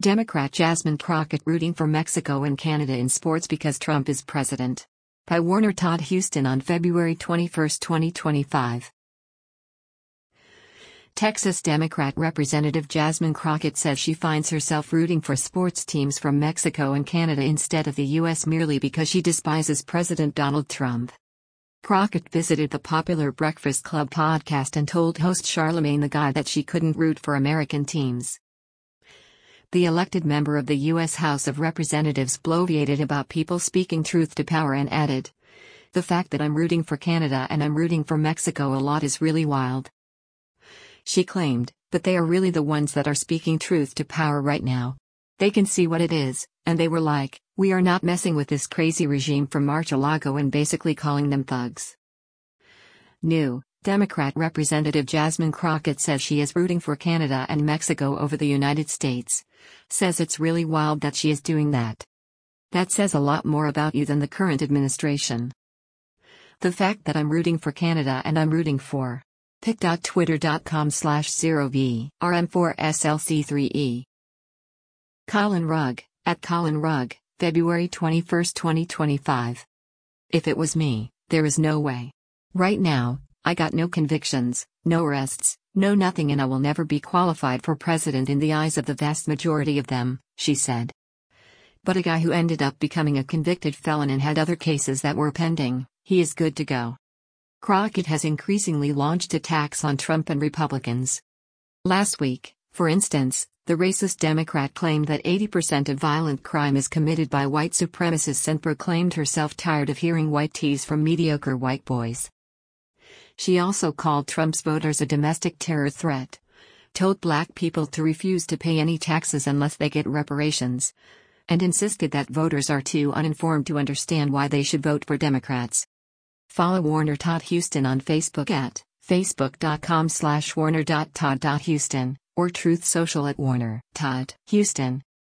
Democrat Jasmine Crockett rooting for Mexico and Canada in sports because Trump is president. By Warner Todd Huston on February 21, 2025. Texas Democrat Representative Jasmine Crockett says she finds herself rooting for sports teams from Mexico and Canada instead of the U.S. merely because she despises President Donald Trump. Crockett visited the popular Breakfast Club podcast and told host Charlamagne tha God that she couldn't root for American teams. The elected member of the U.S. House of Representatives bloviated about people speaking truth to power and added, "The fact that I'm rooting for Canada and I'm rooting for Mexico a lot is really wild." She claimed, "But they are really the ones that are speaking truth to power right now. They can see what it is, and they were like, we are not messing with this crazy regime from Mar-a-Lago and basically calling them thugs." New Democrat Representative Jasmine Crockett says she is rooting for Canada and Mexico over the United States. Says it's really wild that she is doing that. That says a lot more about you than the current administration. The fact that I'm rooting for Canada and I'm rooting for pic.twitter.com/0vrm4slc3e. Colin Rugg, at Colin Rugg, February 21, 2025. If it was me, there is no way. Right now, I got no convictions, no arrests, no nothing, and I will never be qualified for president in the eyes of the vast majority of them, she said. But a guy who ended up becoming a convicted felon and had other cases that were pending, he is good to go. Crockett has increasingly launched attacks on Trump and Republicans. Last week, for instance, the racist Democrat claimed that 80% of violent crime is committed by white supremacists and proclaimed herself tired of hearing white tease from mediocre white boys. She also called Trump's voters a domestic terror threat, told black people to refuse to pay any taxes unless they get reparations, and insisted that voters are too uninformed to understand why they should vote for Democrats. Follow Warner Todd Huston on Facebook at facebook.com/warner.todd.huston or Truth Social at Warner Todd Huston.